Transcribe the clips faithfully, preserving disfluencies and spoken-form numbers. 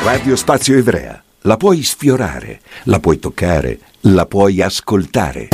Radio Spazio Ivrea. La puoi sfiorare, la puoi toccare, la puoi ascoltare.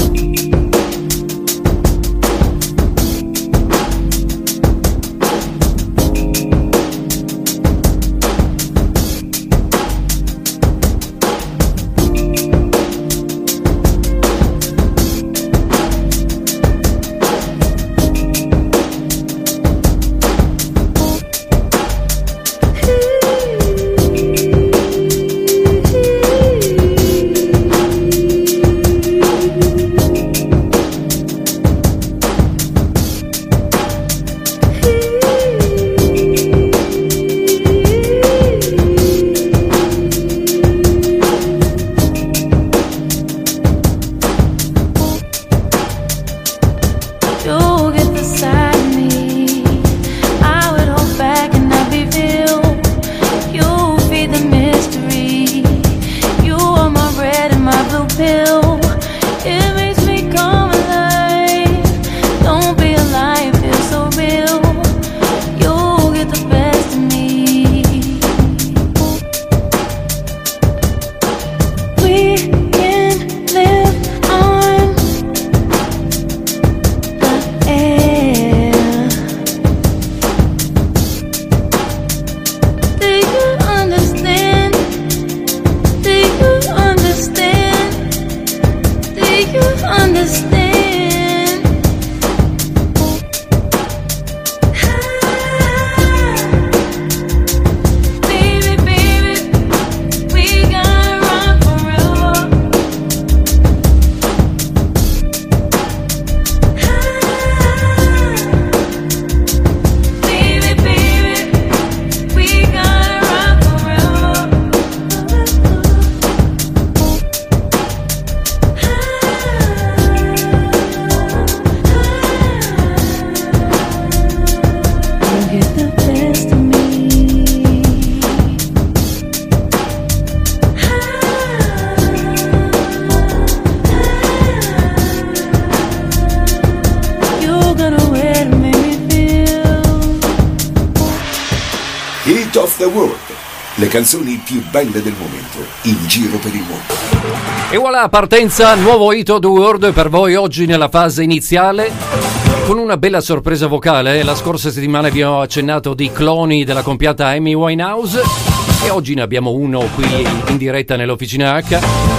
Hit of the World, le canzoni più belle del momento in giro per il mondo. E voilà, partenza, nuovo Hit of the World per voi oggi nella fase iniziale, con una bella sorpresa vocale. La scorsa settimana vi ho accennato di cloni della compianta Amy Winehouse e oggi ne abbiamo uno qui in diretta nell'Officina H,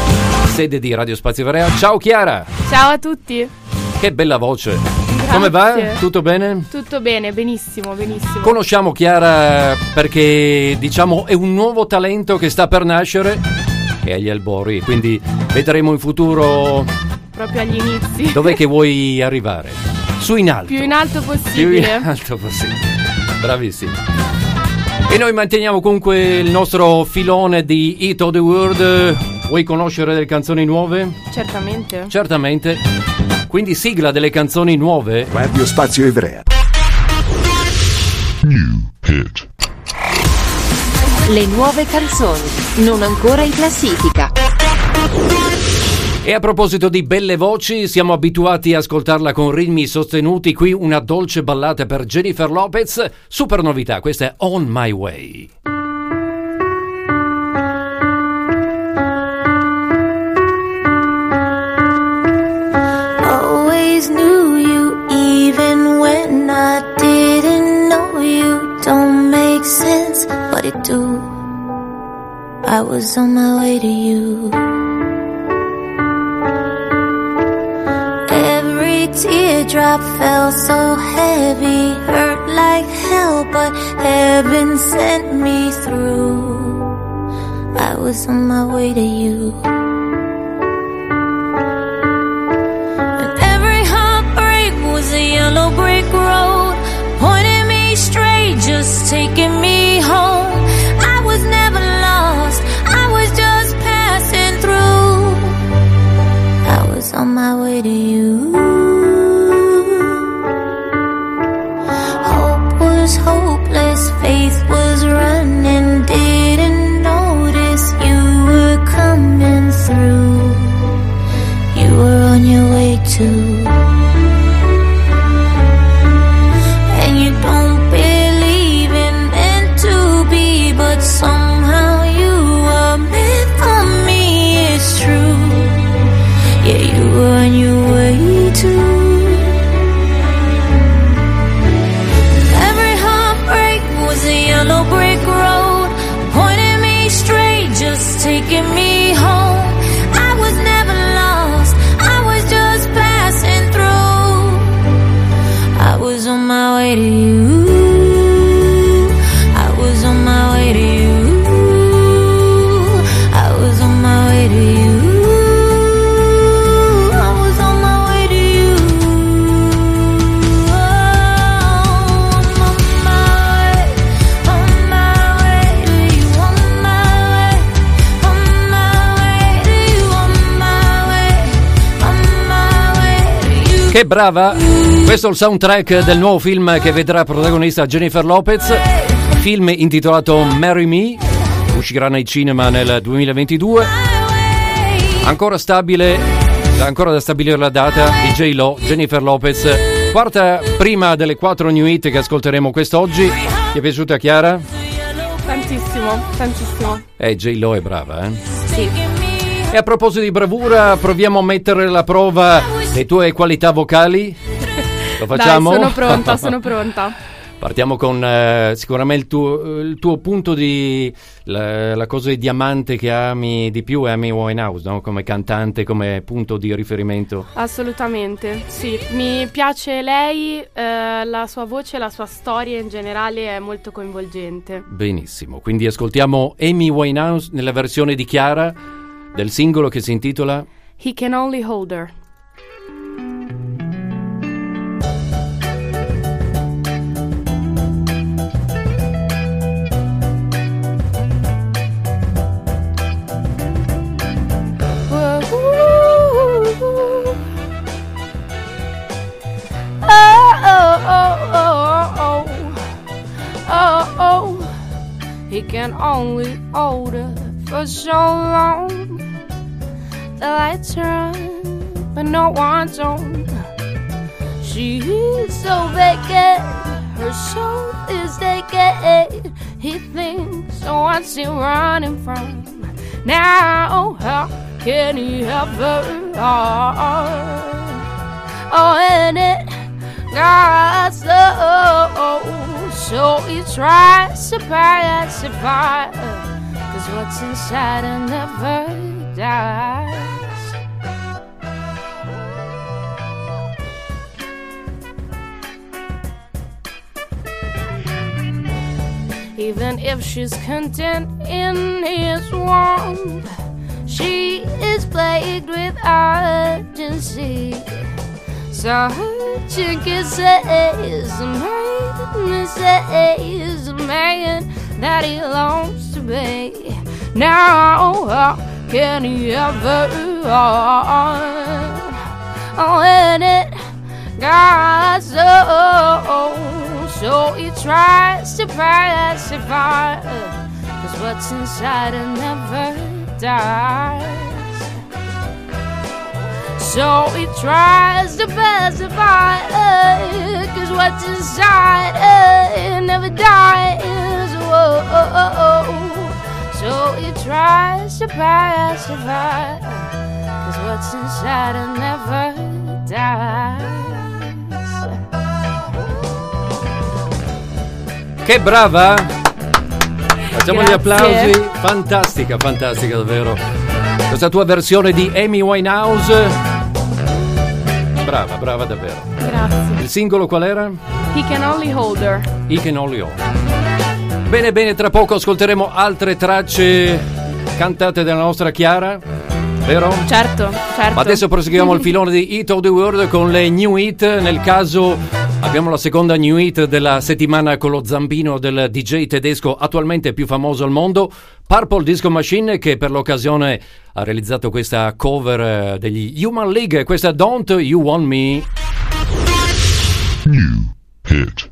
sede di Radio Spazio Ivrea. Ciao Chiara! Ciao a tutti! Che bella voce! Grazie. Come va? Tutto bene? Tutto bene, benissimo, benissimo. Conosciamo Chiara perché, diciamo, è un nuovo talento che sta per nascere, è agli albori, quindi vedremo in futuro proprio agli inizi. Dov'è che vuoi arrivare? Su in alto. Più in alto possibile. Più in alto possibile. Bravissimo. E noi manteniamo comunque il nostro filone di Hit of the World. Vuoi conoscere delle canzoni nuove? Certamente. Certamente. Quindi sigla delle canzoni nuove. Radio Spazio Ivrea. New Hit. Le nuove canzoni, non ancora in classifica. E a proposito di belle voci, siamo abituati a ascoltarla con ritmi sostenuti. Qui una dolce ballata per Jennifer Lopez. Super novità, questa è On My Way. Knew you even when I didn't know you. Don't make sense, but it do. I was on my way to you. Every teardrop fell so heavy, hurt like hell, but heaven sent me through. I was on my way to you. A yellow brick road, pointing me straight, just taking me home. I was never lost, I was just passing through. I was on my way to you. Hope was hopeless, faith was running, didn't notice you were coming through. You were on your way to. Don't believe in yellow brick road, pointing me straight, just taking me home. I was never lost, I was just passing through. I was on my way to you, I was on my way to you, I was on my way to you. Che brava! Questo è il soundtrack del nuovo film che vedrà protagonista Jennifer Lopez, film intitolato Marry Me, uscirà nei cinema nel duemilaventidue. Ancora stabile, ancora da stabilire la data di J-Lo, Jennifer Lopez, quarta prima delle quattro new hit che ascolteremo quest'oggi. Ti è piaciuta, Chiara? Tantissimo, tantissimo. Eh, J-Lo è brava, eh? Sì. E a proposito di bravura, proviamo a mettere alla prova le tue qualità vocali. Lo facciamo? Dai, sono pronta, sono pronta. Partiamo con eh, sicuramente il tuo, il tuo punto di... La, la cosa di diamante che ami di più è Amy Winehouse, no? Come cantante, come punto di riferimento. Assolutamente, sì. Mi piace lei, eh, la sua voce, la sua storia in generale è molto coinvolgente. Benissimo, quindi ascoltiamo Amy Winehouse nella versione di Chiara del singolo che si intitola He Can Only Hold Her. He can only hold her for so long. The lights are on, but no one's on. She's so vacant, her soul is naked. He thinks, so what's he running from? Now, how can he help her? Oh, and it got so, so he tries to pacify, 'cause what's inside her never dies. Even if she's content in his warmth, she is plagued with urgency. Such a kisses a man, says a man that he longs to be. Now, how can he ever when it got so, so he tries to pacify, 'cause what's inside her never dies. So he tries to pacify her, 'cause what's inside her never dies. Whoa, oh, oh, oh. So he tries to pacify, 'cause what's inside her never dies. Che brava! Facciamo Grazie. gli applausi. Fantastica, fantastica davvero. Questa tua versione di Amy Winehouse. Brava, brava davvero. Grazie. Il singolo qual era? He Can Only Hold Her. He Can Only Hold Her. Bene, bene, tra poco ascolteremo altre tracce cantate dalla nostra Chiara, vero? Certo, certo. Ma adesso proseguiamo il filone di Hit of the World con le new hit. Nel caso abbiamo la seconda new hit della settimana con lo zampino del D J tedesco attualmente più famoso al mondo, Purple Disco Machine, che per l'occasione ha realizzato questa cover degli Human League, questa Don't You Want Me. New hit.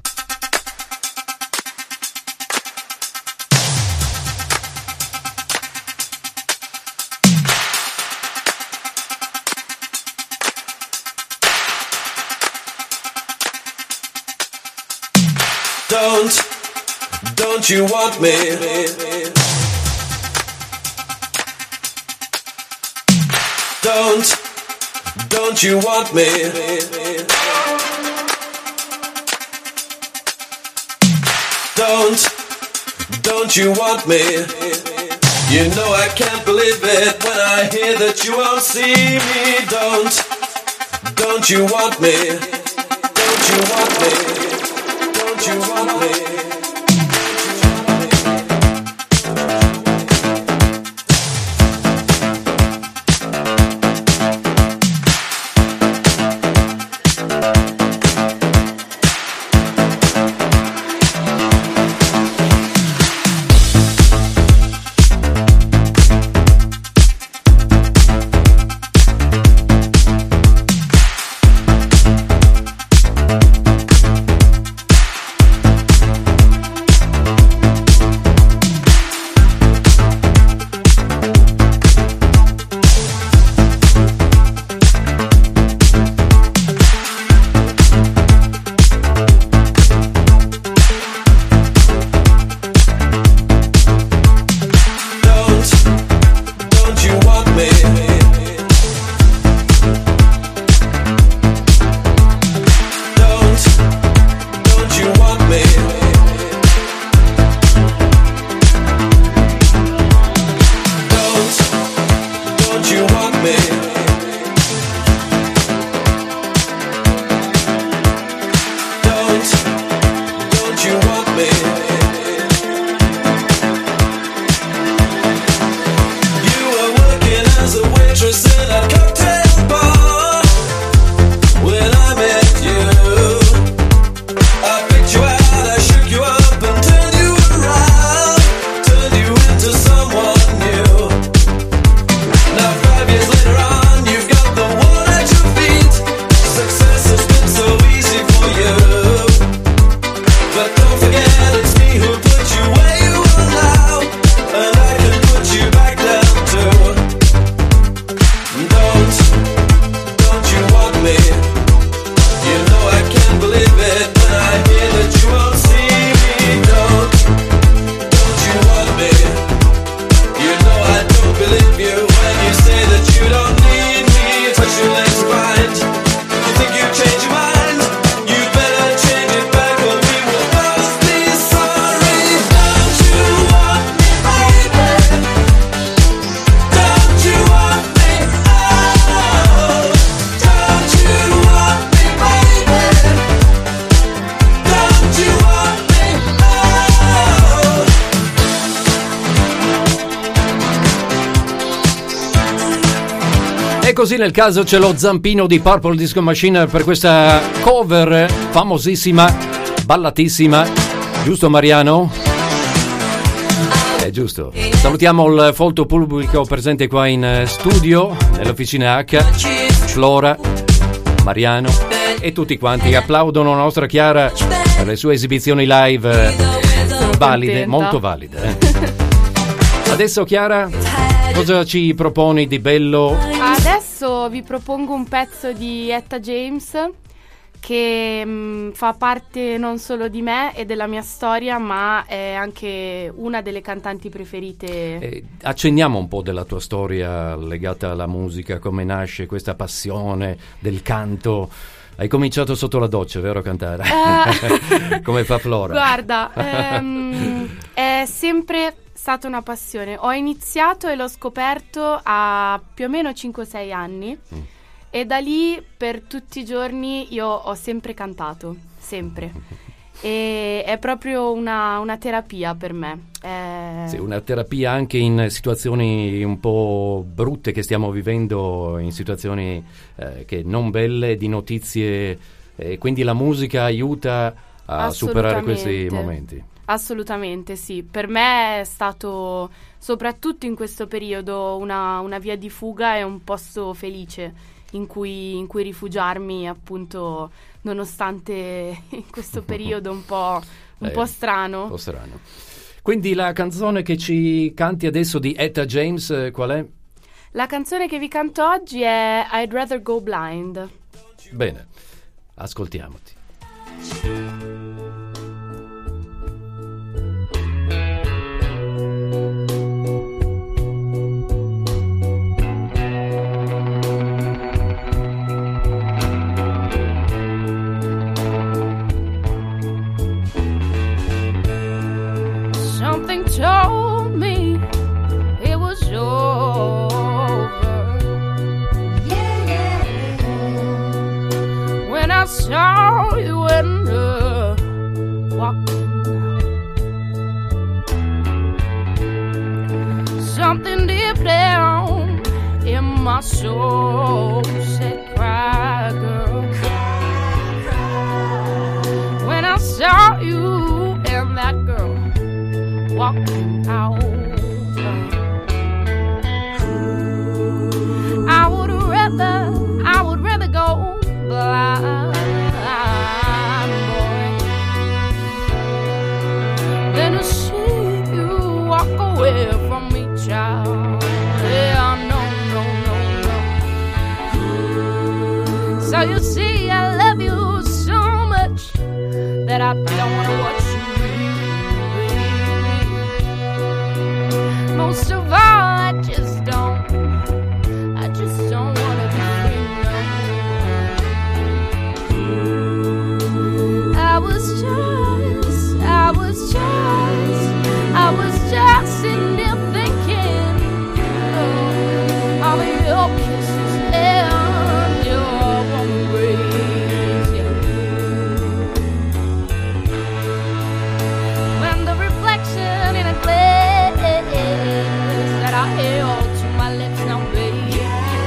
Don't, don't you want me? Don't, don't you want me? Don't, don't you want me? You know I can't believe it when I hear that you won't see me. Don't, don't you want me? Don't you want me? Don't you want me? Così nel caso c'è lo zampino di Purple Disco Machine per questa cover famosissima, ballatissima, giusto Mariano? È giusto. Salutiamo il folto pubblico presente qua in studio, nell'officina H, Flora, Mariano e tutti quanti applaudono la nostra Chiara per le sue esibizioni live valide, molto valide. Eh. Adesso Chiara, cosa ci proponi di bello? Adesso vi propongo un pezzo di Etta James che mh, fa parte non solo di me e della mia storia, ma è anche una delle cantanti preferite. Eh, accenniamo un po' della tua storia legata alla musica, come nasce questa passione del canto. Hai cominciato sotto la doccia, vero, a cantare? Uh, come fa Flora? Guarda, ehm, è sempre stata una passione. Ho iniziato e l'ho scoperto a più o meno cinque sei anni mm. e da lì per tutti i giorni io ho sempre cantato, sempre. E è proprio una, una terapia per me. È... Sì, una terapia anche in situazioni un po' brutte che stiamo vivendo, in situazioni eh, che non belle, di notizie, e quindi la musica aiuta a superare questi momenti. Assolutamente sì, per me è stato soprattutto in questo periodo una, una via di fuga e un posto felice in cui, in cui rifugiarmi, appunto, nonostante in questo periodo un po', un eh, po' strano. Un po' strano. Quindi la canzone che ci canti adesso di Etta James qual è? La canzone che vi canto oggi è I'd Rather Go Blind. Bene, ascoltiamoti. Something saw you in the walking, something deep down in my soul said, cry, girl. When I saw you and that girl walking out, I would rather, I would rather go blind, boy, than to see you walk away from me, child. Yeah, no, no, no, no. So you see, I love you so much that I don't wanna watch you. Most of all, I just don't. I just don't wanna be free, no. I was just, I was just, I was just sitting there thinking oh, of your kisses and your warm embrace, yeah. When the reflection in a glass that I held to my lips now, baby,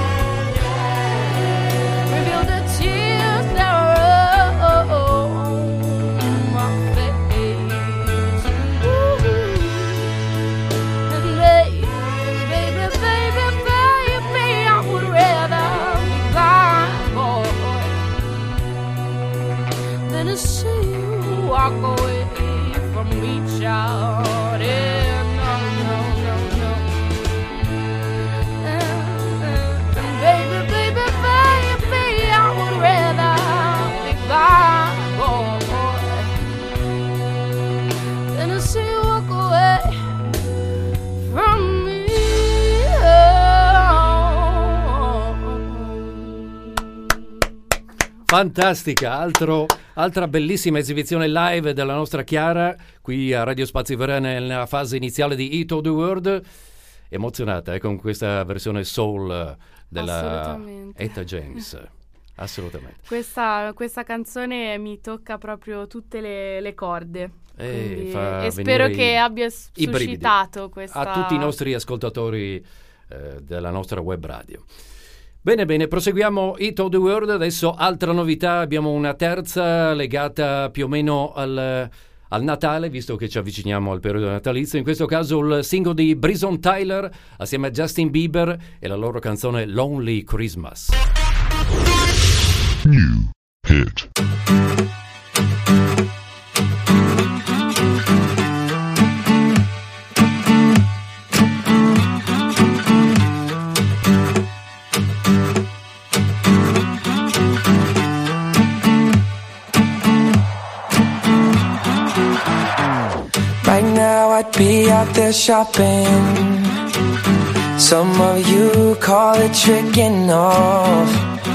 revealed the tears that were on my face. Ooh. And baby, baby, baby, baby, I would rather be blind, boy, than to see you walk away from me, child. Yeah, no, no, no, no. And, and, and baby, baby, baby, I would rather be blind, boy, than to see you walk away from me. Fantastica, altro, altra bellissima esibizione live della nostra Chiara qui a Radio Spazio Verà nella fase iniziale di Hit of the World. Emozionata eh, con questa versione soul della Etta James. Assolutamente. Questa, questa canzone mi tocca proprio tutte le, le corde. E, Quindi, fa e spero venire che i- abbia i suscitato brividi questa... a tutti i nostri ascoltatori eh, della nostra web radio. Bene, bene, proseguiamo Hit of the World. Adesso altra novità, abbiamo una terza legata più o meno al, al Natale, visto che ci avviciniamo al periodo natalizio. In questo caso il singolo di Bryson Tyler assieme a Justin Bieber e la loro canzone Lonely Christmas. New hit. Right now I'd be out there shopping. Some of you call it tricking off.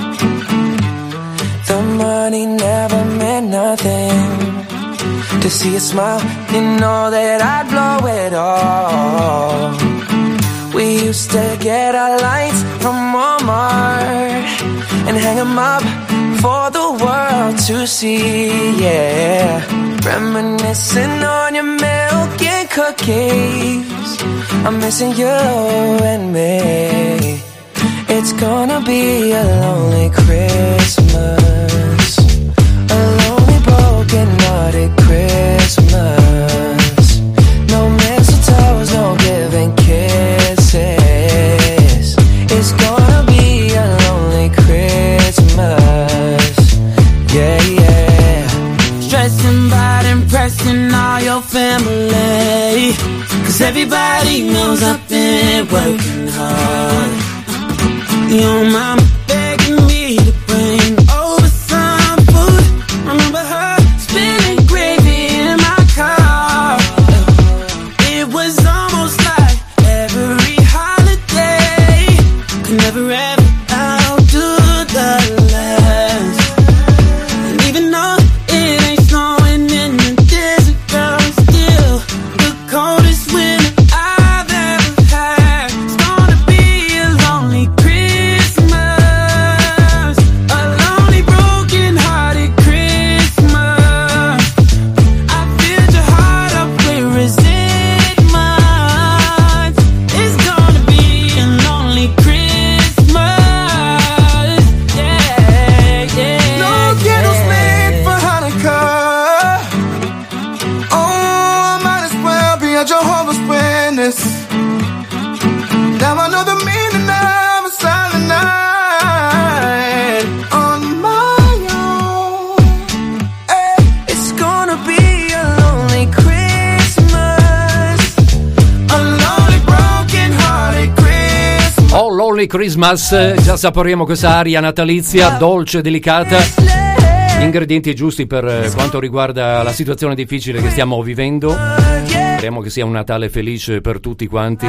The money never meant nothing. To see a smile, you know that I'd blow it all. We used to get our lights from Walmart and hang 'em up for the world to see, yeah. Reminiscing on your milk and cookies. I'm missing you and me. It's gonna be a lonely Christmas, a lonely broken-hearted Christmas. No mistletoes, no giving kisses. It's gonna be a lonely Christmas, yeah, yeah. Stressing about impressing all your family, 'cause everybody knows I've been working hard. Your mom begging me to bring over some food. I remember her spilling gravy in my car. It was almost like every holiday could never ever outdo the last. And even though it ain't snowing in the desert, girl, it's still the coldest winter I've ever had. It's gonna be a lonely Christmas. this. Now I know the meaning of a silent night on my own. Hey, it's gonna be a lonely Christmas, a lonely broken hearted Christmas. Oh, Lonely Christmas, già saporiamo questa aria natalizia, dolce, delicata. Gli ingredienti giusti per quanto riguarda la situazione difficile che stiamo vivendo. Speriamo che sia un Natale felice per tutti quanti.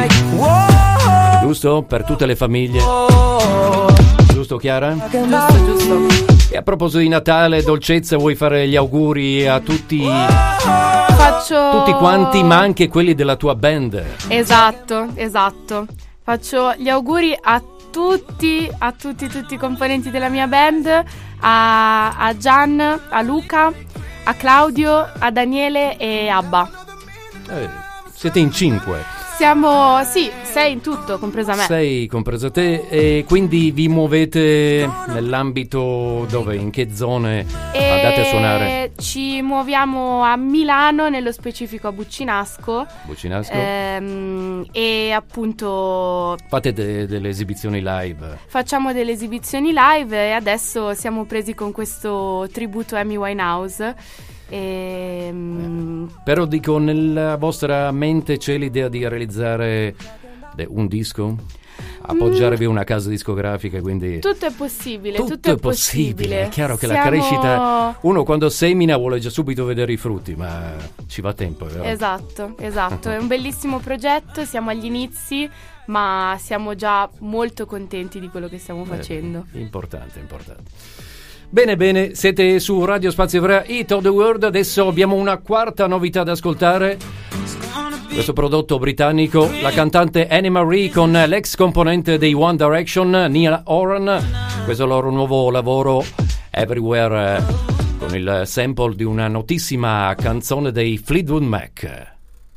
Giusto? Per tutte le famiglie. Giusto, Chiara? Giusto, giusto. E a proposito di Natale, dolcezza, vuoi fare gli auguri a tutti, Faccio... tutti quanti, ma anche quelli della tua band? Esatto, esatto. Faccio gli auguri a tutti, a tutti, tutti i componenti della mia band, a, a Gian, a Luca, a Claudio, a Daniele e Abba. Eh, siete in cinque. Siamo, sì, sei in tutto, compresa me. Sei compresa te, e quindi vi muovete nell'ambito dove, in che zone E andate a suonare? ci muoviamo a Milano, nello specifico a Buccinasco. Buccinasco? Ehm, e appunto Fate de- delle esibizioni live. facciamo delle esibizioni live e adesso siamo presi con questo tributo Amy Winehouse. E, Però dico, nella vostra mente c'è l'idea di realizzare de- un disco? Appoggiarvi a una casa discografica, quindi tutto è possibile, tutto, tutto, è possibile. È chiaro che la Siamo- crescita, uno quando semina vuole già subito vedere i frutti, ma ci va tempo, è vero? Esatto, esatto, è un bellissimo progetto, siamo agli inizi, ma siamo già molto contenti di quello che stiamo facendo. Eh, importante, importante. Bene, bene, siete su Radio Spazio Ivrea, Hit of the World. Adesso abbiamo una quarta novità da ascoltare. Questo prodotto britannico, la cantante Annie Marie con l'ex componente dei One Direction, Niall Horan. Questo è il loro nuovo lavoro, Everywhere, con il sample di una notissima canzone dei Fleetwood Mac.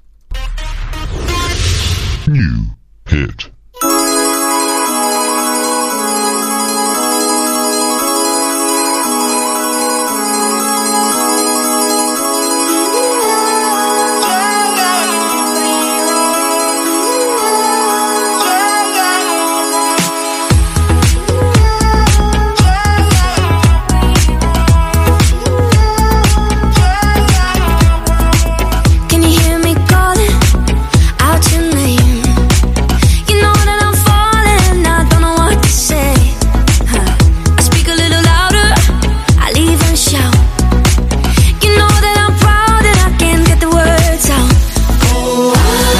New hit. Can you hear me calling out your name? You know that I'm falling, I don't know what to say. Huh. I speak a little louder, I'll even shout. You know that I'm proud and I can't get the words out. Oh,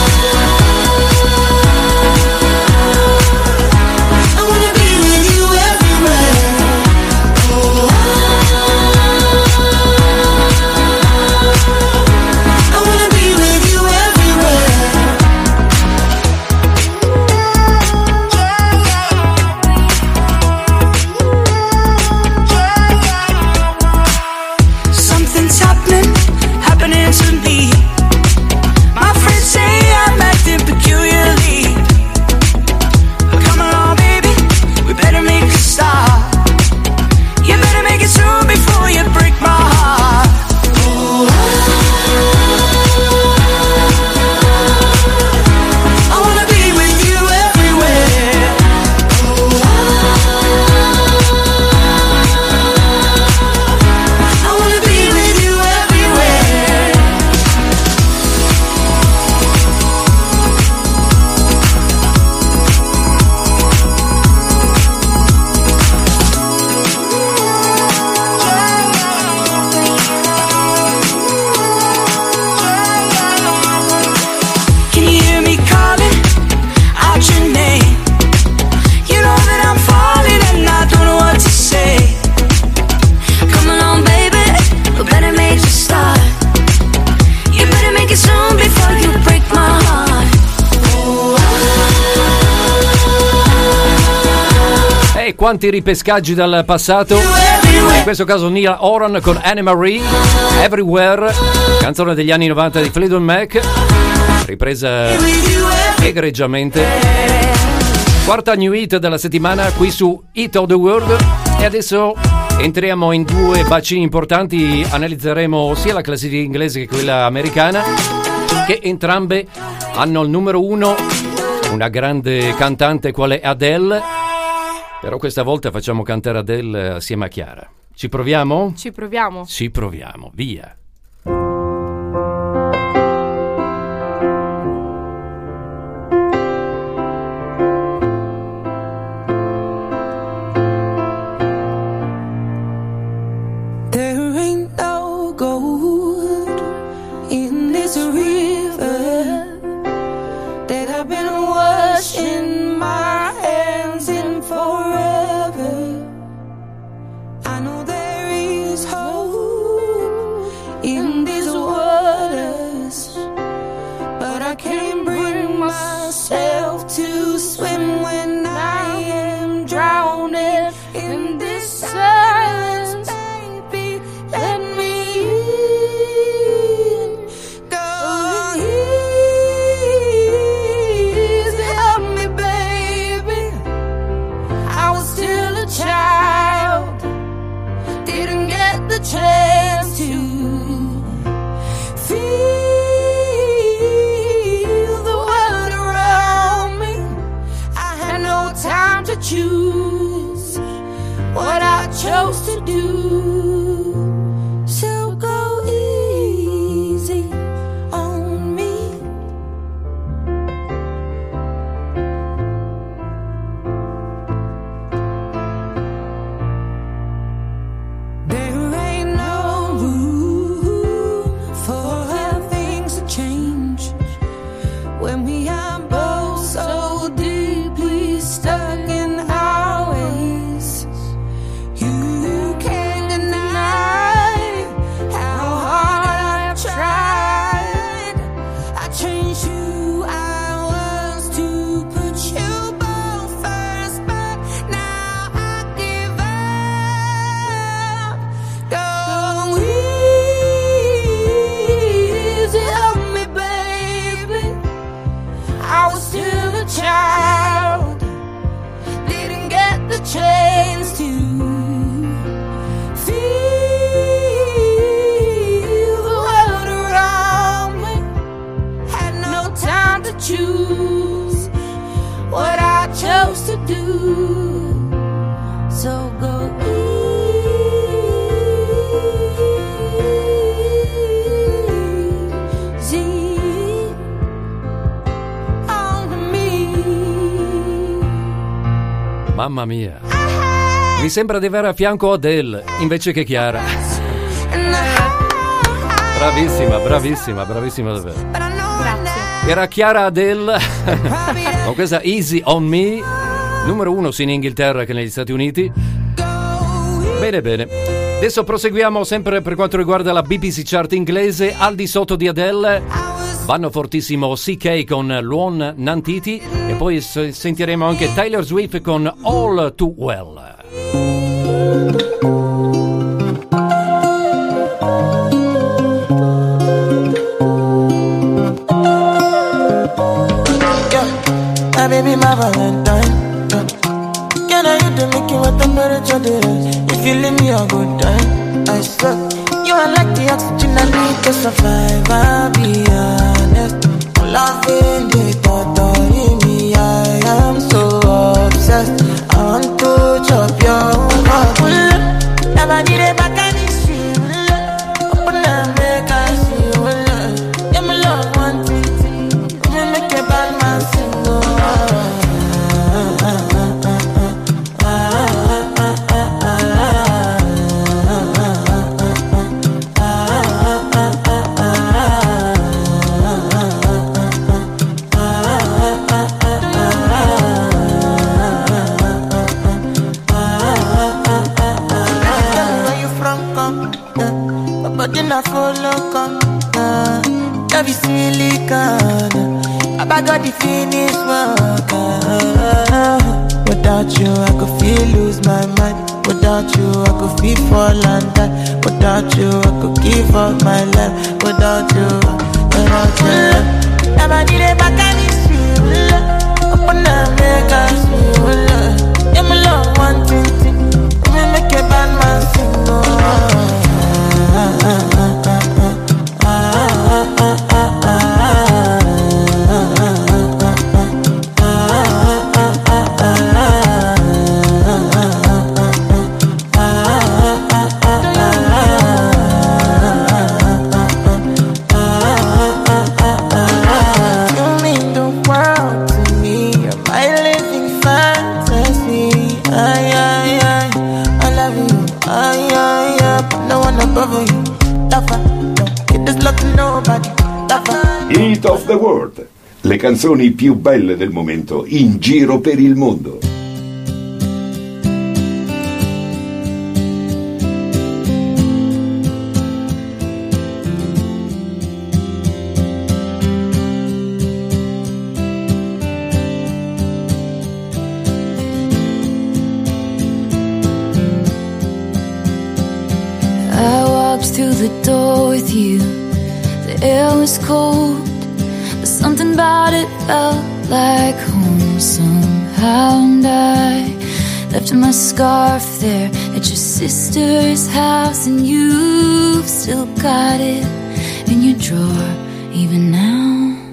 I wanna be with you everywhere. Oh, I wanna be with you everywhere. Something's happening, happening to me. My friends say I'm acting peculiarly. Come along, baby, we better make a start. You better make it soon before you break my heart. Oh, I wanna be with you everywhere. Oh, I wanna be with you everywhere. Can you hear me calling out your name? You know that I'm falling and I don't know what to say. Come along, baby, we better make a start. You better make it soon before you break my heart. E quanti ripescaggi dal passato. In questo caso Niall Horan con Annie Marie, Everywhere, canzone degli anni novanta di Fleetwood Mac, ripresa egregiamente. Quarta new hit della settimana qui su Hit of the World. E adesso entriamo in due bacini importanti, analizzeremo sia la classifica inglese che quella americana. che entrambe hanno il numero uno, una grande cantante qual è Adele, però questa volta facciamo cantare Adele assieme a Chiara. Ci proviamo? Ci proviamo. Ci proviamo, via. In my hands in forever, I know there is hope in these waters, but I can't bring myself to swim when I am drowning in this silence. Baby, let me in. Go easy on me, baby. I was still a child, didn't get the chance to feel the world around me. I had no time to choose what I chose to do. So go easy on me. There ain't no room for things to change when we are both so deeply stuck in our ways. You can't deny how hard I've tried. I changed who I was to put you both first, but now I give up. Go easy on me, baby. I was still a child, didn't get the chance to feel the world around me. Had no time to choose what I chose to do. So go easy on me. Mamma mia, mi sembra di avere a fianco Adele invece che Chiara. Bravissima, bravissima, bravissima davvero. Grazie. Era Chiara Adele con questa Easy on Me, numero uno sia in Inghilterra che negli Stati Uniti. Bene, bene. Adesso proseguiamo sempre per quanto riguarda la B B C Chart inglese. Al di sotto di Adele vanno fortissimo C K con Luon Nantiti e poi s- sentiremo anche Taylor Swift con All Too Well. My baby, my Valentine. Yeah. Can I you to make you what temperature there is? If you leave me a good time, I swear. You are like the oxygen I need to survive. I'll be honest. Loving the thought of me, I am so obsessed. I want to chop your heart. Never did it back and it's you. Open and make I see you. Yeah, my love one thing. You make a bad man sing. But then I follow come, uh, love is silicone. I got the finish work. Uh, without you, I could feel lose my mind. Without you, I could feel fall and die. Without you, I could give up my life. Without you, without you, never did it back and it's you. Open up, make us feel. Yeah, my love, one thing, let me make a bad man sing. Oh. Ah, ah, ah, ah, ah, ah, ah, ah, ah. Le canzoni più belle del momento in giro per il mondo. Through the door with you, the air was cold, but something about it felt like home somehow. And I left my scarf there at your sister's house, and you've still got it in your drawer even now.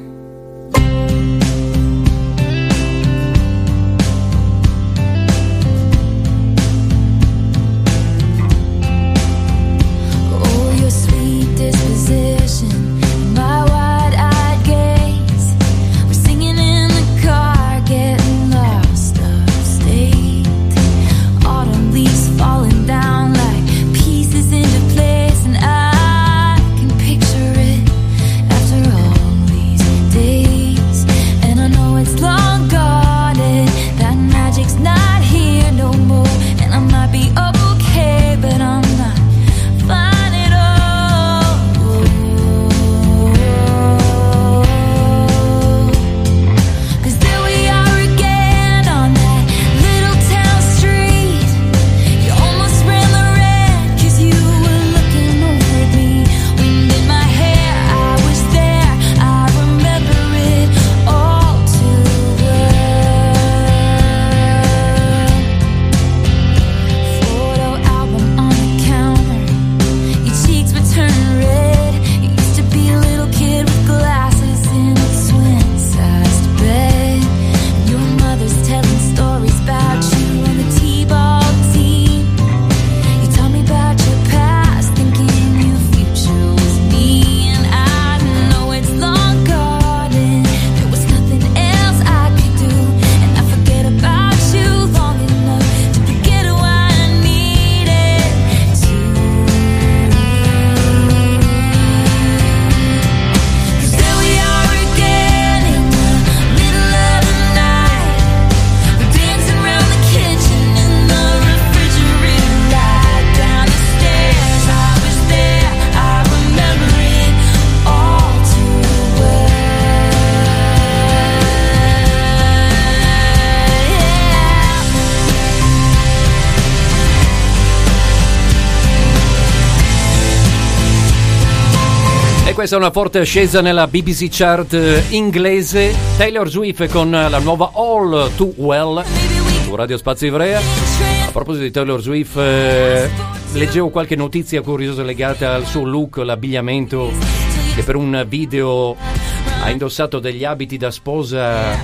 Questa è una forte ascesa nella B B C chart inglese. Taylor Swift con la nuova All Too Well su Radio Spazio Ivrea. A proposito di Taylor Swift, eh, leggevo qualche notizia curiosa legata al suo look, l'abbigliamento, che per un video ha indossato degli abiti da sposa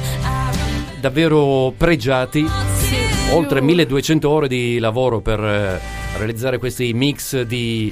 davvero pregiati, oltre milleduecento ore di lavoro per eh, realizzare questi mix di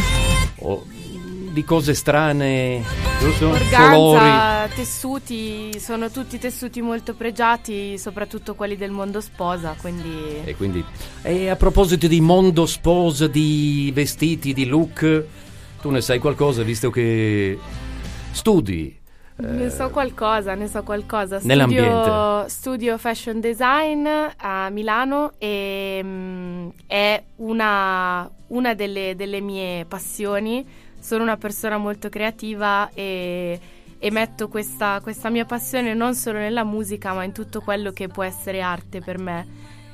oh, di cose strane, giusto? Organza, colori, tessuti, sono tutti tessuti molto pregiati, soprattutto quelli del mondo sposa, quindi... E quindi e a proposito di mondo sposa, di vestiti, di look, tu ne sai qualcosa, visto che studi? Ne so qualcosa, ne so qualcosa. Nell'ambiente. Studio, studio fashion design a Milano e mh, è una, una delle, delle mie passioni. Sono una persona molto creativa e, e metto questa, questa mia passione non solo nella musica, ma in tutto quello che può essere arte per me.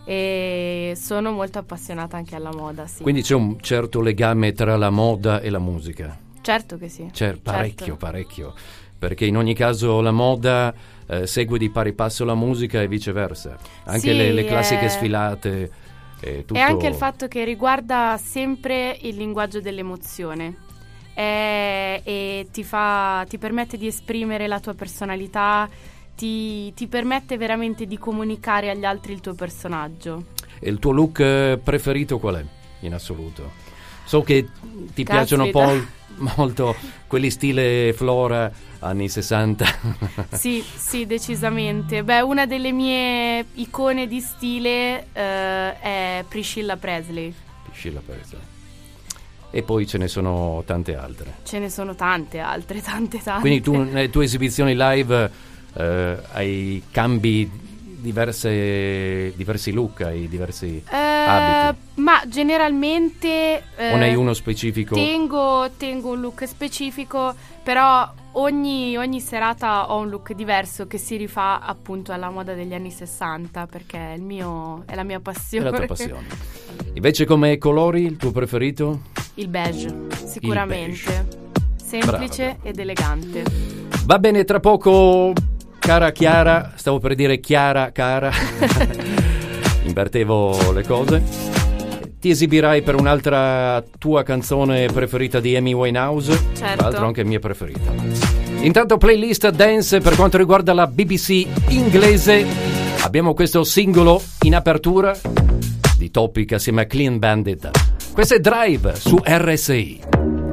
E sono molto appassionata anche alla moda, sì. Quindi c'è un certo legame tra la moda e la musica? Certo che sì. C'è parecchio, certo. parecchio. Perché in ogni caso la moda eh, segue di pari passo la musica e viceversa. Anche sì, le, le classiche è... sfilate. E tutto... E anche il fatto che riguarda sempre il linguaggio dell'emozione. E, e ti fa, ti permette di esprimere la tua personalità, ti, ti permette veramente di comunicare agli altri il tuo personaggio. E il tuo look preferito qual è in assoluto? So che ti Caspita. piacciono un po' molto quelli stile Flora anni sessanta. Sì, sì, decisamente. Beh, una delle mie icone di stile eh, è Priscilla Presley. Priscilla Presley. E poi ce ne sono tante altre. Ce ne sono tante altre, tante tante. Quindi tu nelle tue esibizioni live eh, hai cambi diverse diversi look, hai diversi Eh, abiti? ma generalmente eh, O ne hai uno specifico? tengo, tengo un look specifico, però ogni, ogni serata ho un look diverso che si rifà appunto alla moda degli anni sessanta, perché è il mio, è la mia È passione. la tua passione. Invece come colori, il tuo preferito? Il beige, sicuramente. Semplice Brava. ed elegante. Va bene, tra poco, cara Chiara, stavo per dire Chiara, cara, invertevo le cose, ti esibirai per un'altra tua canzone preferita di Amy Winehouse, Certo. tra l'altro anche mia preferita. Intanto playlist dance per quanto riguarda la B B C inglese, abbiamo questo singolo in apertura di Topic assieme a Clean Bandit. Questo è Drive su R S I.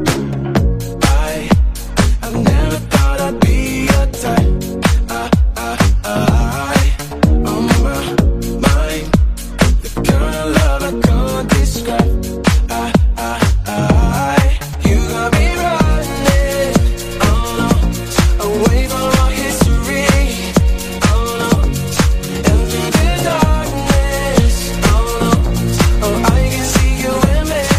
I never thought I'd be your type. I, I, I, on my mind, the kind of love I can't describe. I, I, I, you got me running, oh no, away from our history, oh no, and through the darkness, oh no, oh I can see you in me.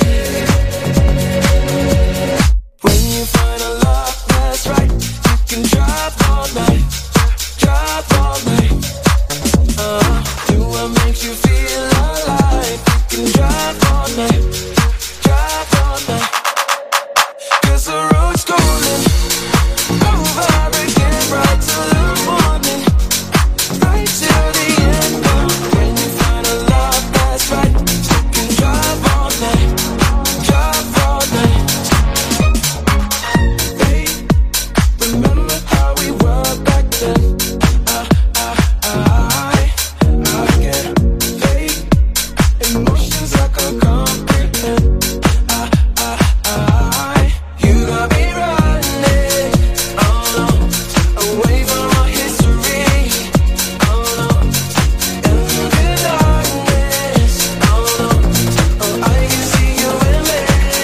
When you find a love that's right, you can drive all night, drive all night. Uh, do what makes you feel alive. You can drive all night, drive all night. 'Cause the road's golden, over again, right till the morning, right till the end. Uh, when you find a love that's right, you can drive all night, drive all night. Remember how we were back then? I, I, I, I get vague emotions I can't comprehend. I, I, I, you got me running, oh no, away from our history, oh no, and through the darkness, oh no, oh I can see you in me,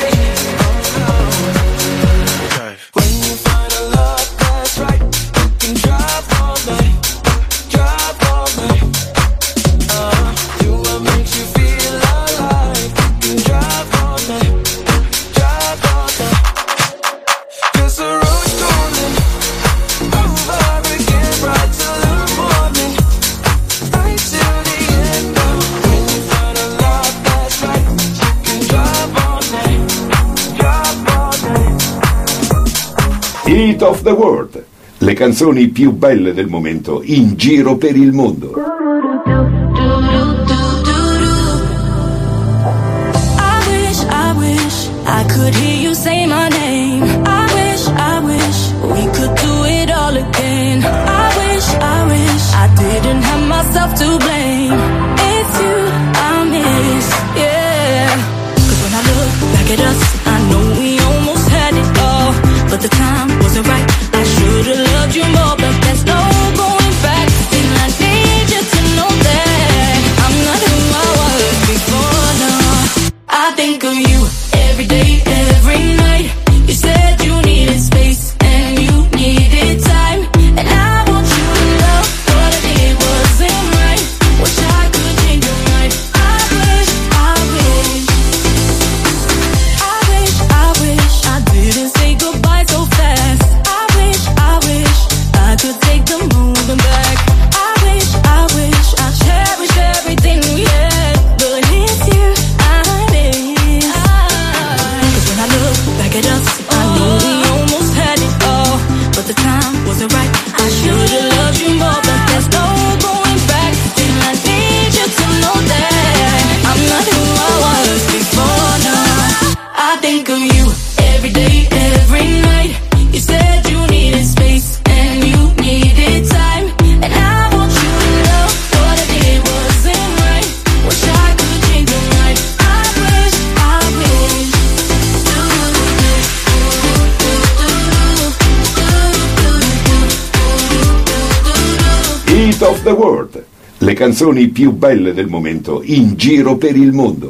oh no. When you find a love that's right, you can drive all night, drive all night. Uh, do what makes you feel alive. You can drive all night, drive all night. 'Cause the road's golden, over again, right till the morning, right till the end. Uh, when you find a love that's right, you can drive all night, drive all night. Hit of the World, le canzoni più belle del momento in giro per il mondo. I wish, I wish I could hear you say my name. I wish, I wish we could do it all again. I wish, I wish I didn't have myself to blame. It's you I miss, yeah. 'Cause when I look back at us, I know we almost had it all, but the time wasn't right. I should've loved you more, but there's no going back. And I need you to know that I'm not who I was before, no. I think of you every day, every night. You said you needed space and you needed time, and I want you to know what I did wasn't right. Wish I could change your mind. I wish, I wish, I wish, I wish I didn't say goodbye so fast. I wish, I wish I could take the moving back. I wish, I wish I cherish everything we had, but it's you I miss. 'Cause when I look back at us, I know we almost had it all, but the time wasn't right. I should've loved you more, but there's no going back. And I need you to know that I'm not who I was before, no. I think of you every day, every night. You said you needed space and you needed time, and I want you to know what I did wasn't right. Wish I could change your mind. I wish, I wish. Hit of the World, le canzoni più belle del momento in giro per il mondo.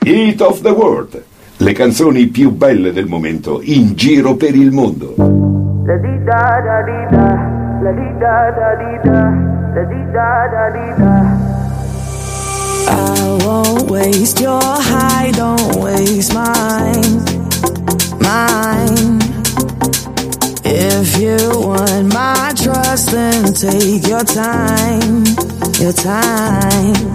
Hit of the World, le canzoni più belle del momento in giro per il mondo. La di da da di da, la di da da di da, la di da da di da. I won't waste your high, don't waste mine, mine. If you want my trust, then take your time, your time.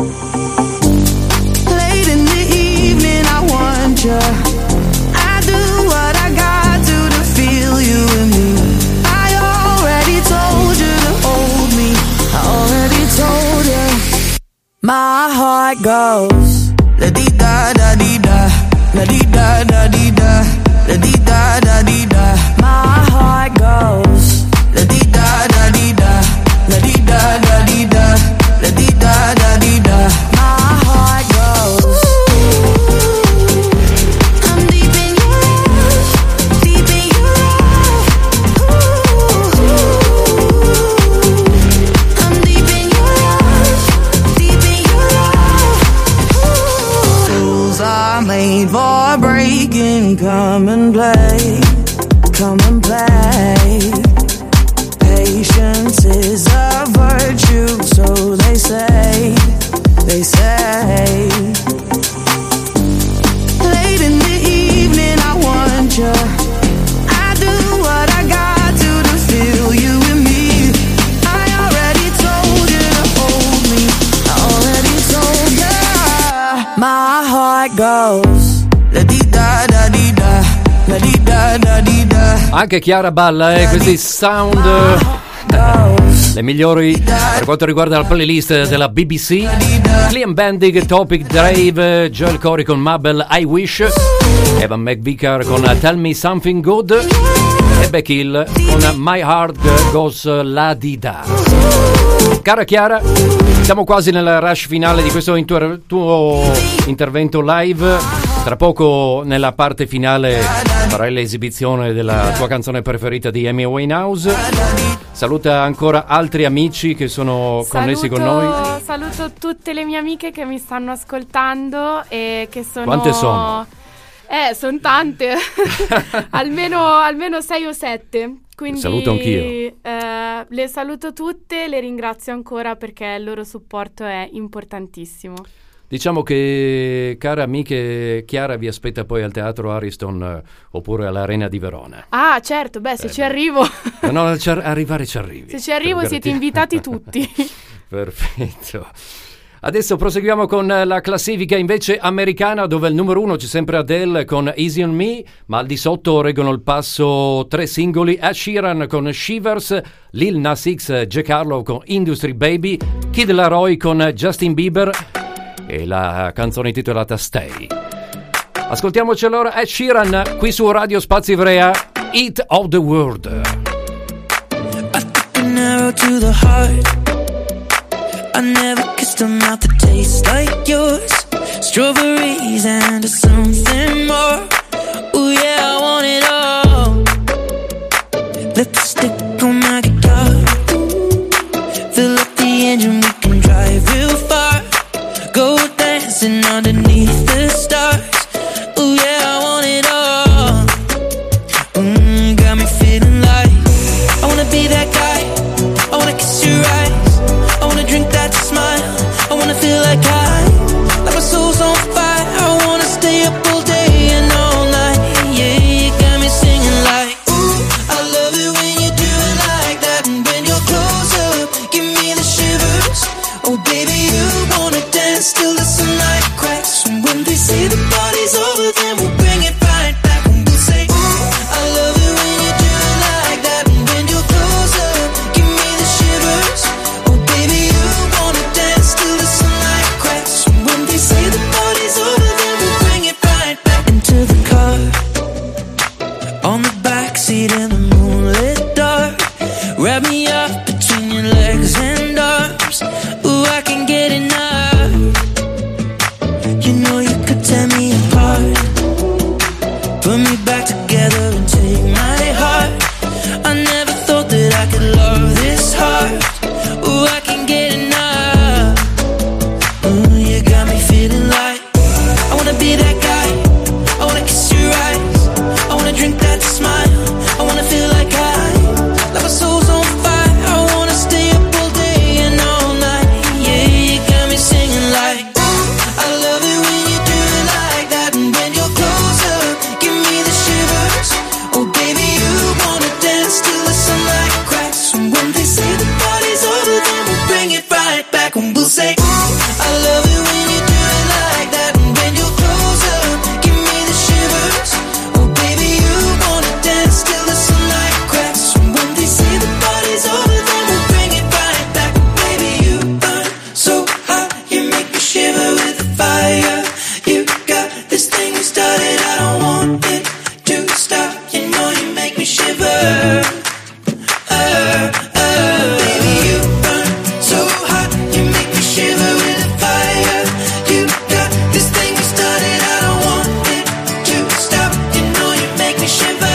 Late in the evening, I want you. I do what I got to to feel you and me. I already told you to hold me. I already told you. My heart goes la di da da di da, la di da da di da, la di da da di da. My heart goes la di da da di da, la di da da di da, la di da da di da. My heart goes. I'm deep in your love, deep in your love. I'm deep in your love, deep in your love. Rules are made for breaking. Come and play, come and play. Patience is a virtue, so they say, they say. Late in the evening, I want you. I do what I got to to feel you and me. I already told you to hold me. I already told you. My heart goes la di da da di da, la di da da di da. Anche Chiara balla, eh, questi sound le migliori per quanto riguarda la playlist della B B C. Liam Bendig, Topic Drive, Joel Corey con Mabel, I Wish, Evan McVicar con Tell Me Something Good e Becky Hill con My Heart Goes La Di Da. Cara Chiara, siamo quasi nel rush finale di questo inter- tuo intervento live. Tra poco nella parte finale farai l'esibizione della tua canzone preferita di Amy Winehouse. Saluta ancora altri amici che sono connessi saluto, con noi. Saluto tutte le mie amiche che mi stanno ascoltando e che sono... Quante sono? Eh, sono tante. almeno, almeno sei o sette. Quindi saluto anch'io. Eh, le saluto tutte, le ringrazio ancora perché il loro supporto è importantissimo. Diciamo che, care amiche, Chiara vi aspetta poi al Teatro Ariston eh, oppure all'Arena di Verona. Ah, certo, beh, se eh, ci arrivo... No, no, ci ar- arrivare ci arrivi. Se ci arrivo siete invitati tutti. Perfetto. Adesso proseguiamo con la classifica invece americana, dove il numero uno c'è sempre Adele con Easy on Me, ma al di sotto reggono il passo tre singoli: Ed Sheeran con Shivers, Lil Nas X, Jack Harlow con Industry Baby, Kid Laroi con Justin Bieber e la canzone intitolata Stay. Ascoltiamoci allora Ed Sheeran qui su Radio Spazio Ivrea, Hit of the World. I took an arrow to the heart. I never kissed a mouth that tastes like yours. Strawberries and something more. Ooh yeah, I want it all. Lipstick on my guitar. Fill up the engine, we can drive real far. Go dancing underneath the stars. Ooh yeah, I want it all. Mm, got me feeling like I wanna be that guy. I wanna kiss your eyes. I wanna drink that smile. I wanna feel like I, like my soul's on fire. I wanna stay up all day and all night. Yeah, you got me singing like, ooh, I love it when you do it like that. And when you're close up, give me the shivers. Oh baby, you wanna dance till the sunlight cracks. And when they say the party's over, then we'll bring it right back. And we'll say, ooh, I love it when you do it like that. And when you're close up, give me the shivers. Oh baby, you wanna dance till the sunlight cracks. And when they say the party's over, then we'll bring it right back. Into the car, on the backseat in the moonlit dark. Wrap me up between your legs and arms. Ooh, I can get enough. You know you could tear me apart. Put me back together and take my heart. I never thought that I could love this hard. Ooh, I can get enough. Ooh, you got me feeling like I wanna me shiver. Uh, uh, baby, you burn so hot, you make me shiver with the fire. You got this thing you started, I don't want it to stop. You know you make me shiver.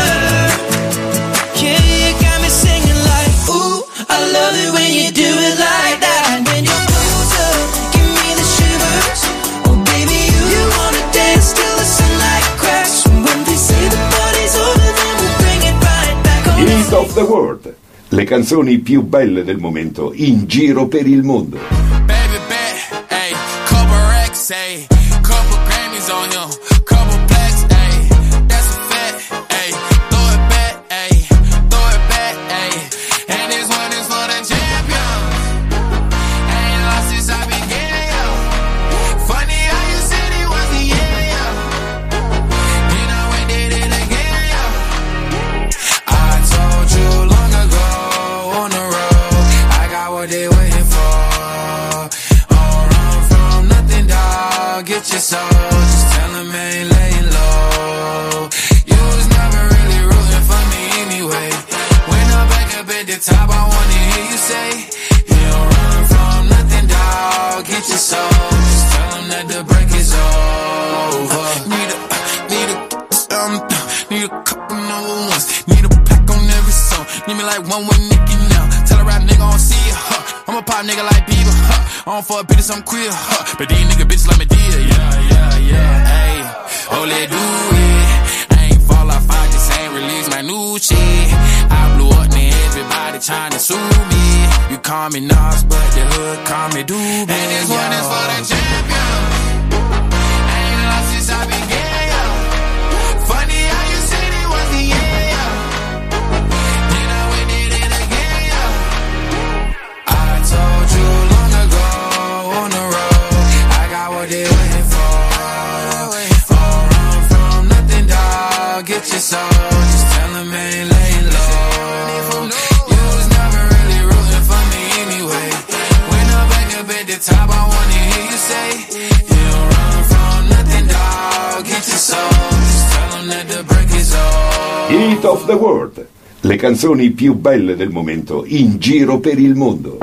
Yeah, you got me singing like, ooh, I love it when you do it like that. And when you're closer, give me the shivers. Oh baby, you, you wanna dance till the sunlight cracks. When they say the party's over, then we'll bring it right back on. Hit of the World, le canzoni più belle del momento in giro per il mondo. Baby bet, ayy, couple racks, ayy, couple Grammys on him, couple plaques, ayy, that's a fact, ayy, throw it back, ayy, throw it back, ayy, and this one is for the champion. Ain't lost since I began, yo. Funny how you said it was the end, yo. Then I went did it again, yo. I told you long ago on the road, I got what they waiting for. Don't run from nothing, dog. Get your soul. Just tell them I ain't laying low. You was never really rooting for me anyway. When I'm back up at the top, I wanna hear you say, you don't run from nothing, dog. Get your soul. Just tell them that the break is over. Need a, need a, um, need a couple number ones. Need a pack on every song. Need me like one with Nicki now. Tell a rap nigga I don't see it, huh. I'm a pop nigga like Bieber, huh. I don't fuck bitches, I'm queer, huh. But these nigga bitches like me dear, yeah, yeah, yeah, ayy. Oh, let's do it. I ain't fall off, I just ain't release my new shit. I blew up, then everybody tryna sue me. You call me Nas, but the hood call me Doobie. And this one is for the champion. I ain't lost since I began, yo. Funny how you said it was the end, yo. Then I went did it again, yo. I told you long ago on the road, I got what they waiting for. Don't run from nothing, dog. Get your soul. Just tell them I ain't laying low. You was never really rooting for me anyway. When I'm back up at the top, I wanna hear you say, you don't run from nothing, dog. Get your soul. Just tell them that the break is over. Hit of the World, le canzoni più belle del momento in giro per il mondo.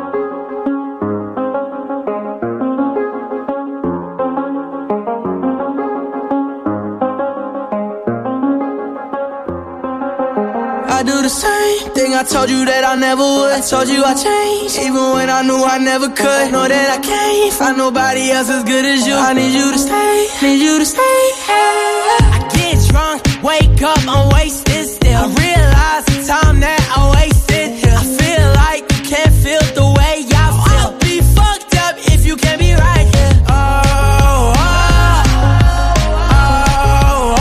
I do the same thing I told you that I never would. I told you I changed, even when I knew I never could. Know that I can't find nobody else as good as you. I need you to stay, need you to stay. I get drunk, wake up, I'm wasted still. I realize the time that I wasted here. I feel like you can't feel the way I feel. I'll be fucked up if you can't be right here. Oh, oh, oh, oh,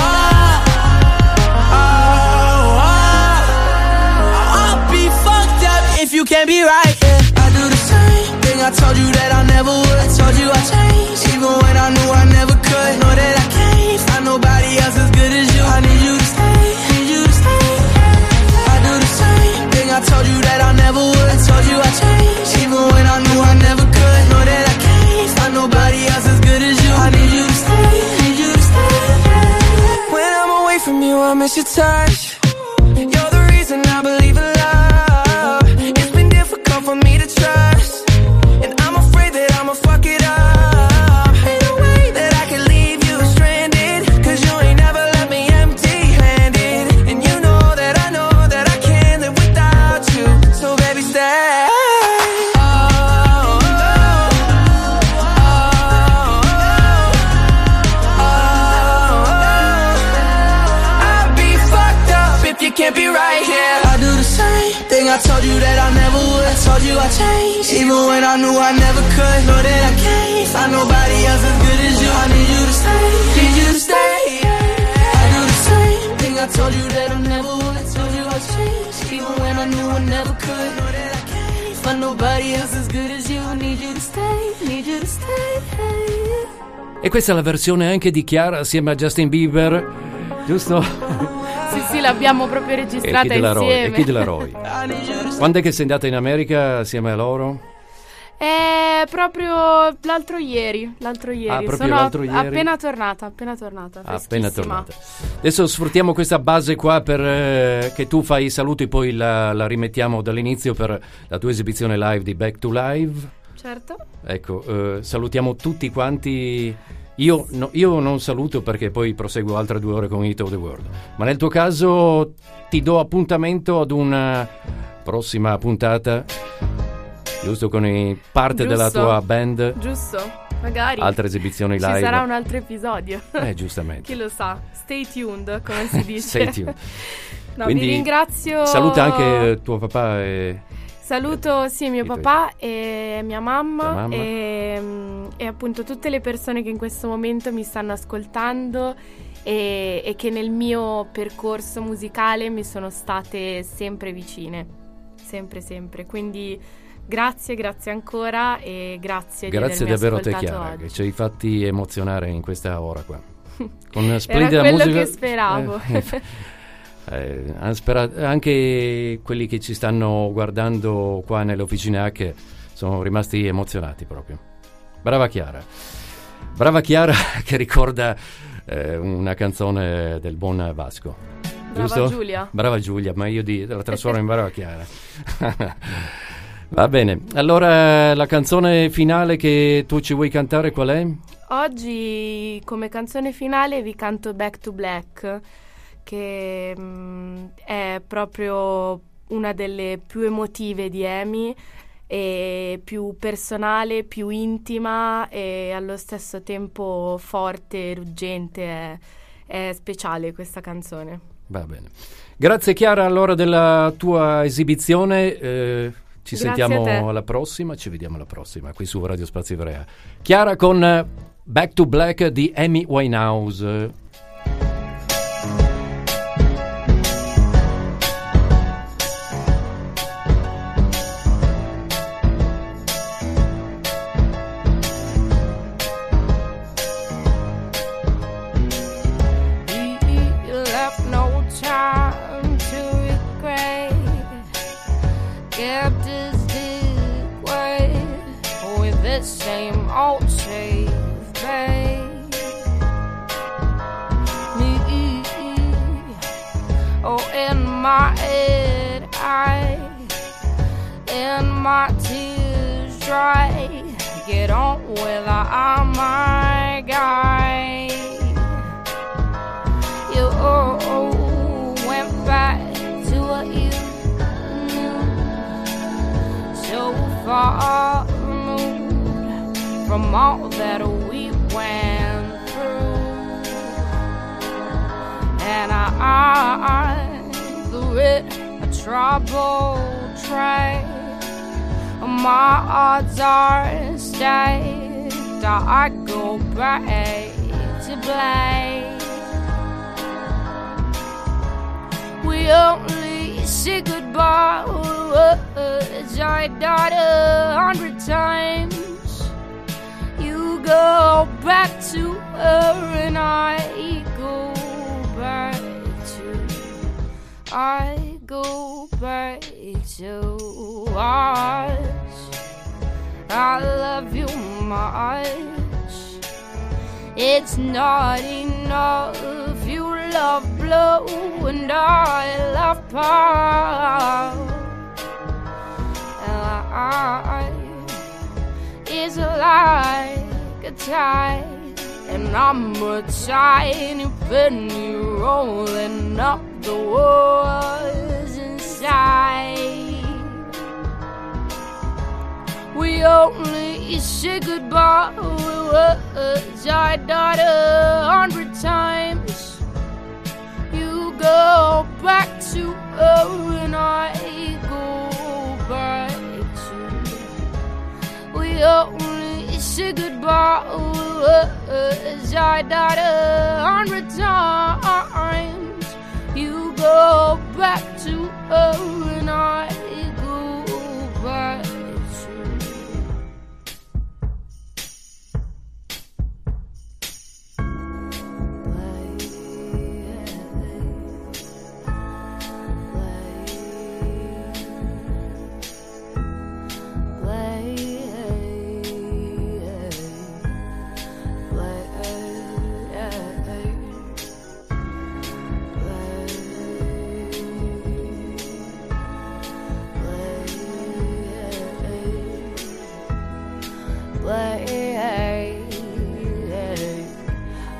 oh, oh. I'll be fucked up if you can't be right here. I do the same thing I told you that I never would. I told you I changed, even when I knew I never could. Know that I can't find nobody else as good as you. I need you to stay, need you to stay. I do the same thing I told you that I never would. I told you I changed, even when I knew I never could. Know that I can't find nobody else as good as you. I need you to stay, need you to stay. When I'm away from you, I miss your touch. You're the reason I believe in love. It's been difficult for me to trust, and I'm afraid that I'ma fuck it up. Ain't no way that I can leave you stranded, cause you ain't never left me empty-handed. And you know that I know that I can't live without you. So baby, stay. Oh, oh, oh, oh, oh. I'd be fucked up if you can't be right here. I do the same thing I told you that I never would. I told you I changed, even when I knew I never could. Know that I can't find nobody else as good as you. I need you to stay, need you to stay. I do the same thing I told you that I never would. I told you I changed, even when I knew I never could. Know that I can't find nobody else as good as you. I need you to stay, need you to stay. E questa è la versione anche di Chiara assieme a Justin Bieber, giusto? Sì, sì, l'abbiamo proprio registrata e chi della Roy, insieme. e chi della Roy? Quando è che sei andata in America assieme a loro? È proprio l'altro ieri, l'altro ieri. Ah, proprio Sono l'altro ieri? appena tornata, appena tornata, Appena freschissima. tornata. Adesso sfruttiamo questa base qua per eh, che tu fai i saluti, poi la, la rimettiamo dall'inizio per la tua esibizione live di Back to Live. Certo. Ecco, eh, salutiamo tutti quanti. Io, no, io non saluto perché poi proseguo altre due ore con Hit of the World, ma nel tuo caso ti do appuntamento ad una prossima puntata, giusto, con i parte Giusto. della tua band, Giusto, magari altre esibizioni live. ci sarà un altro episodio. Eh, giustamente. Chi lo sa, stay tuned, come si dice. Stay tuned. No, Quindi vi ringrazio. saluta anche tuo papà e... Saluto sì mio I tuoi- papà e mia mamma, Tua mamma. E, mm, e appunto tutte le persone che in questo momento mi stanno ascoltando e, e che nel mio percorso musicale mi sono state sempre vicine, sempre sempre, quindi grazie, grazie ancora e grazie, Grazie di avermi davvero a te, ascoltato Chiara, oggi. che ci hai fatti emozionare in questa ora qua. Con una splendida Era quello musica. che speravo. Eh, eh, hanno sperato- anche quelli che ci stanno guardando qua nelle officine H sono rimasti emozionati proprio. Brava Chiara. Brava Chiara che ricorda eh, una canzone del buon Vasco. Brava Giusto? Giulia. Brava Giulia, ma io di, la trasformo in brava Chiara. Va bene, allora la canzone finale che tu ci vuoi cantare qual è? Oggi come canzone finale vi canto Back to Black, che mm, è proprio una delle più emotive di Amy e più personale, più intima e allo stesso tempo forte, ruggente, è, è speciale questa canzone. Va bene. Grazie Chiara allora della tua esibizione. Eh, ci Grazie a te. sentiamo alla prossima, ci vediamo alla prossima qui su Radio Spazio Ivrea. Chiara con eh, Back to Black di Amy Winehouse. You left no time to regret. Kept his dick wet with the same old shave babe. Me, oh, in my head, I, and my tears dry. Get on with our my guy. You oh, went back to what you knew, so far removed from all that we went through. And I, through it, a troubled track. My odds are stacked. I go back to black. We only say goodbye words I died a hundred times. You go back to her and I go back to I go back to us. I love you much. It's not enough. You love blue and I love purple. And life is like a tide, and I'm a tiny penny rolling up the walls inside. We only say goodbye words I died a hundred times. You go back to her and I go back to. We only say goodbye words I died a hundred times. You go back to her and I go back. Play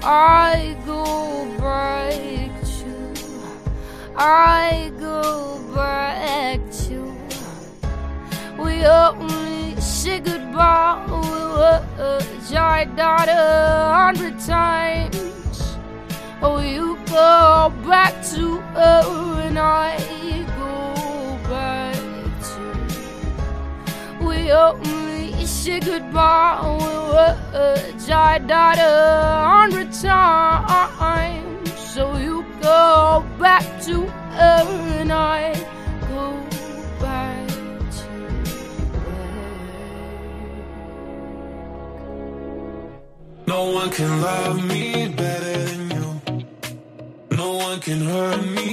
I go back to, I go back to. We only say goodbye words I died a hundred times. Oh, you go back to her and I go back to. We only say goodbye words I died a hundred times. So you go back to her and I go back. No one can love me better than you. No one can hurt me.